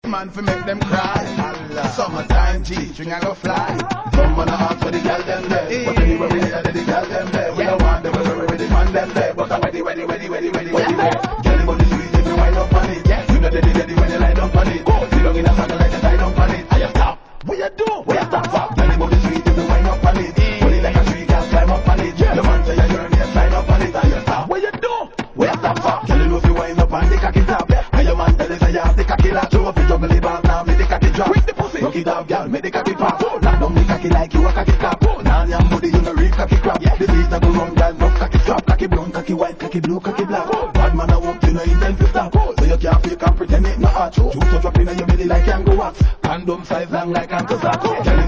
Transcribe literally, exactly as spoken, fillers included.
Man for make them cry. Summertime G-string I go fly. Come on the arms for the girl them there. But anyway we there, the girl them there. We don't want them, we ready man them there. But I'm ready, ready, ready, ready, ready, ready. Girl him on the street if you wind up on it. You know they ready when you lie down on it. Sit down in a saddle like a tie down on it. I just stop. What you do? What you stop for? Girl him on the street if you wind up on it. Pull it like a tree, girl climb up on it. Your man say you're journey and slide up on it. I just stop. What you do? What you stop for? Girl him if you wind up on the cocky top. And your man tell you say you have the cocky latch. Throw up your juggle the ball now, make the cocky drop. Quick the pussy. Rock it up, girl, make the cocky pop. Knock down the cocky like you a cocky cop. Now your body you no real cocky crap. The beat a go run, girl, rough cocky drop. Cocky brown, cocky white, cocky blue, cocky black. Bad man a walk, you no intend to stop. So you can't fake and pretend it not hot. Juice to drop in your belly like Kango wax. Condom size long like Uncle Zach.